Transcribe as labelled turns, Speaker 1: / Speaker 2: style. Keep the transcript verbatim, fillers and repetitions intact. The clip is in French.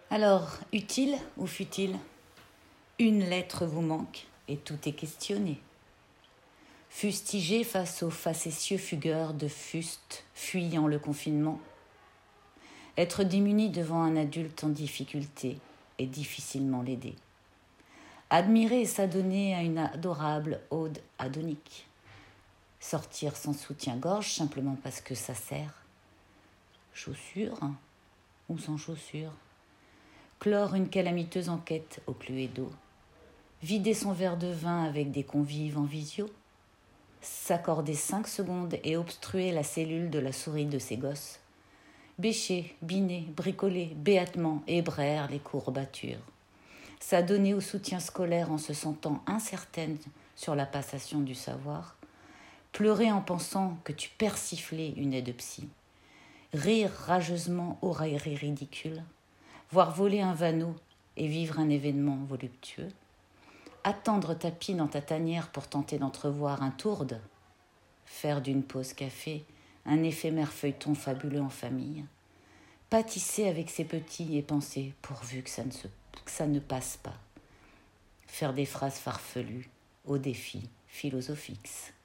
Speaker 1: Alors, utile ou futile? Une lettre vous manque et tout est questionné. Fustigé face aux facétieux fugueurs de fuste fuyant le confinement. Être démuni devant un adulte en difficulté et difficilement l'aider. Admirer et s'adonner à une adorable ode adonique. Sortir sans soutien-gorge simplement parce que ça sert. Chaussures ou sans chaussures. Clore une calamiteuse enquête au Cluedo. Vider son verre de vin avec des convives en visio. S'accorder cinq secondes et obstruer la cellule de la souris de ses gosses. Bêcher, biner, bricoler, béatement, hébraire les courbatures. S'adonner au soutien scolaire en se sentant incertaine sur la passation du savoir. Pleurer en pensant que tu persiflais une aide psy. Rire rageusement aux railleries ridicules. Voir voler un vanneau et vivre un événement voluptueux. Attendre ta pie dans ta tanière pour tenter d'entrevoir un tourde. Faire d'une pause café un éphémère feuilleton fabuleux en famille. Pâtisser avec ses petits et penser pourvu que ça ne, se, que ça ne passe pas. Faire des phrases farfelues aux défis philosophiques.